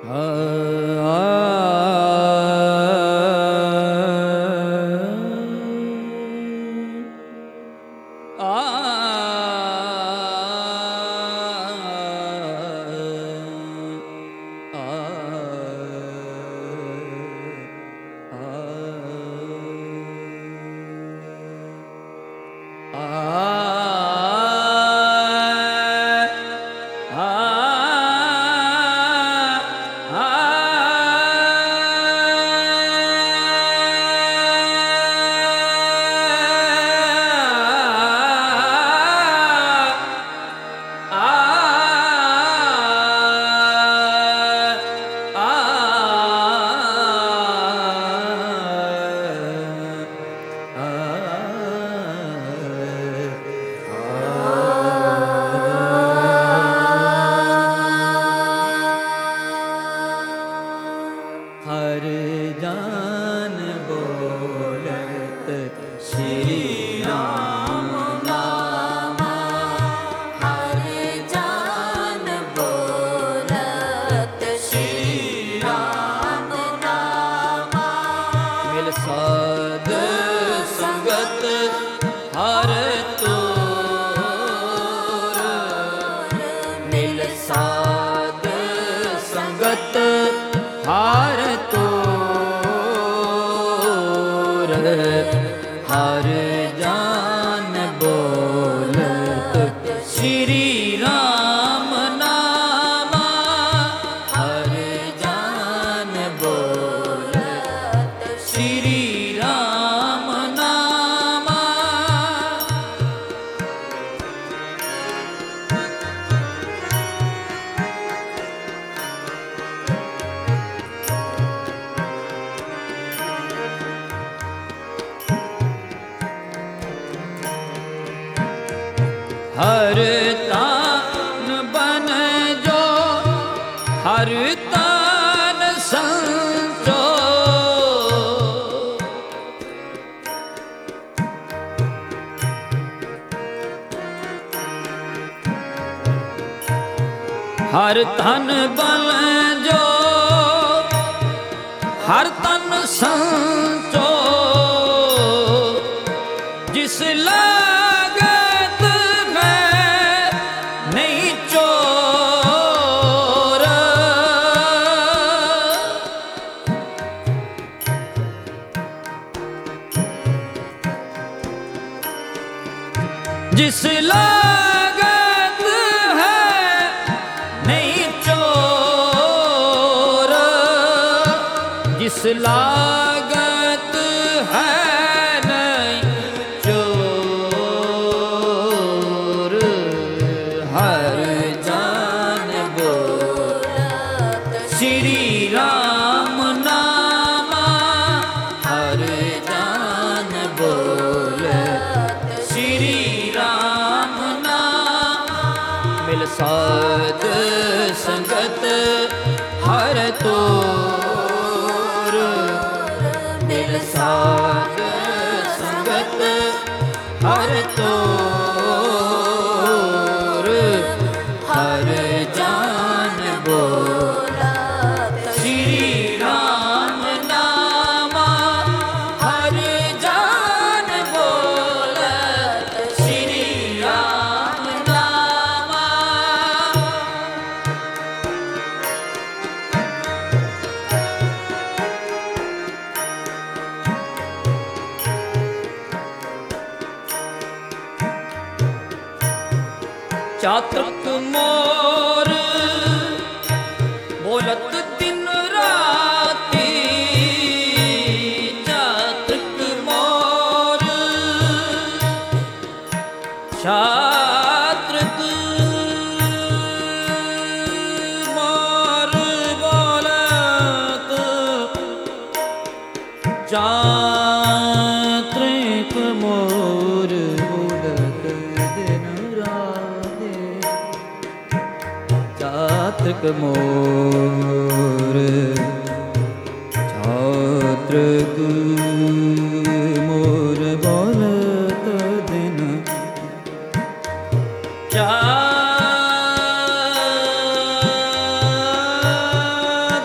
हर तान बन जो हर तान संचो हर तन बन जो हर तन संचो जिस लागत में नहीं चोर जिस लागत है नहीं चोर जिस लागत है साध संगत हर तोर मिल साध संगत हर तोर हर जान बोला श्री राम नामा हर जान बोला श्री राम नामा चातक मोर बोलत दिन राती चातक मोर चातक मोर बोलत चातक मोर बोलत दिन चातक मोर चातक मोर बोलत दिन चातक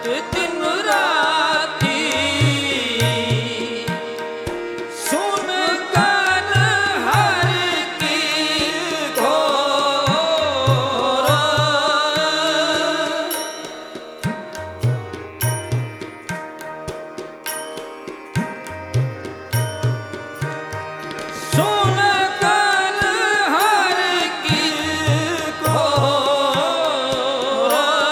दिन राती सुन गान हर की घोर। सुन गान हर की घोर,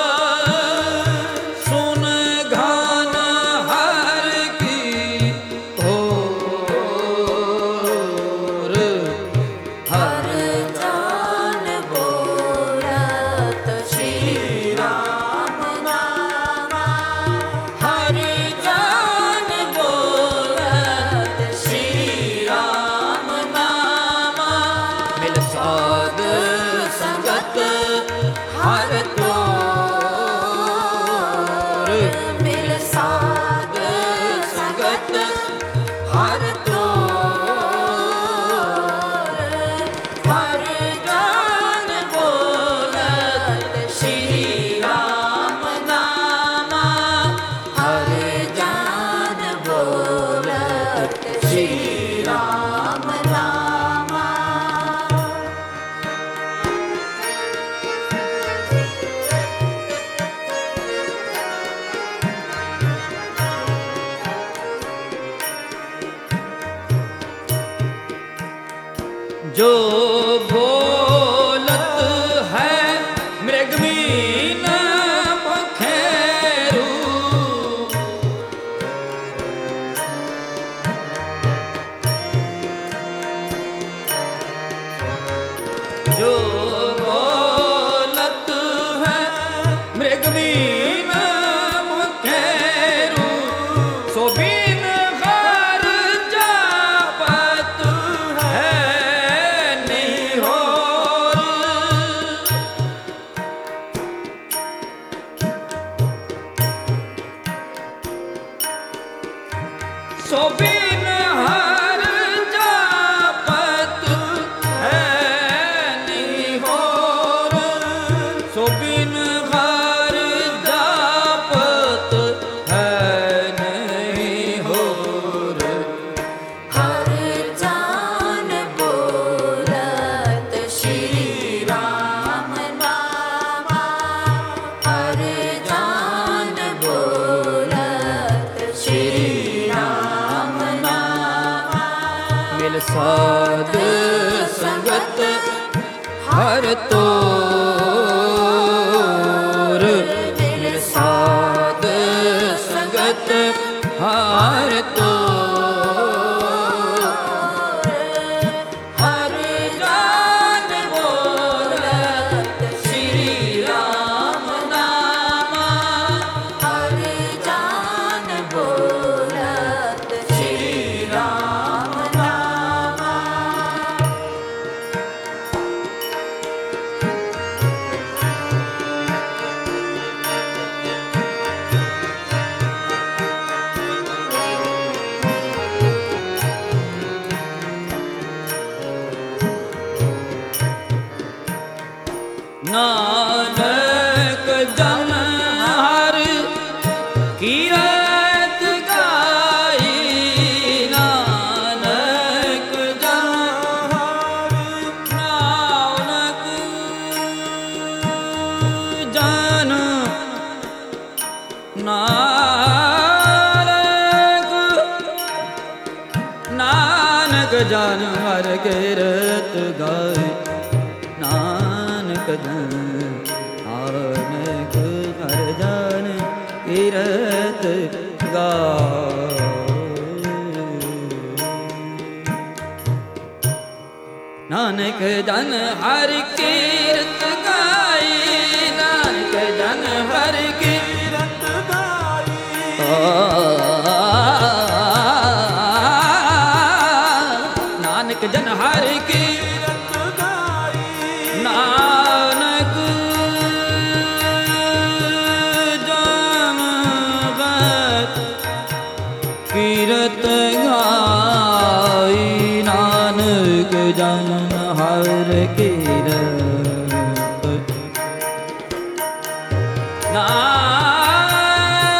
सुन गान हर की घोर। हर जान बोलत श्री राम नामा, हर जान बोलत श्री राम नामा। मिल साध संगत हर तोर, मिल साध संगत हर तोर। हर जान बोलत श्री राम नामा, हर जान बोलत श्री राम नामा। जो बोलत है मृगमीन पखेरु, जो बोलत है मृगमीन पखेरु, सो बिन घर जापत है निहोर। सो बिन हर जापत है निहोर, सो बिन हर जापत है निहोर। हर जान बोलत श्री राम नामा, हर जान बोलत श्री राम नामा। मिल साध संगत हर तोर, मिल साध संगत हर तोर। हर जान बोलत श्री राम नामा, हर जान बोलत श्री राम नामा। नानक जन हर कीरत गाई, नानक जन हर, नानक जन, नानक जन हर कीरत गाई, नानक जन नानक हर जन कीरत गाई। नानक जन हर कीरत गाई, नानक जन हर कीरत गाई। नानक जन हर कीरत गाई, नानक जन हर कीरत गाई, नानक जन हर कीरत। नानक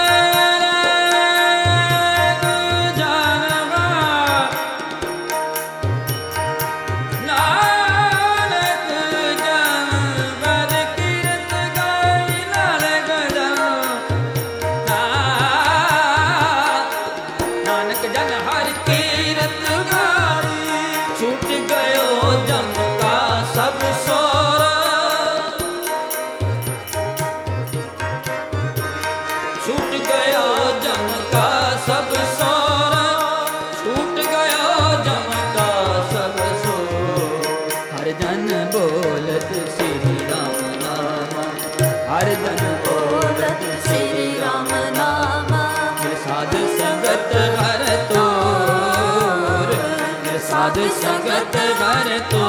संगत वर तो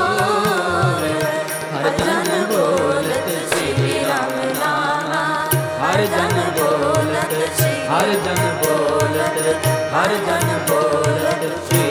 हर जन बोलत श्री राम नामा हर जन बोलत हर जन बोलत हर जन बोलत श्री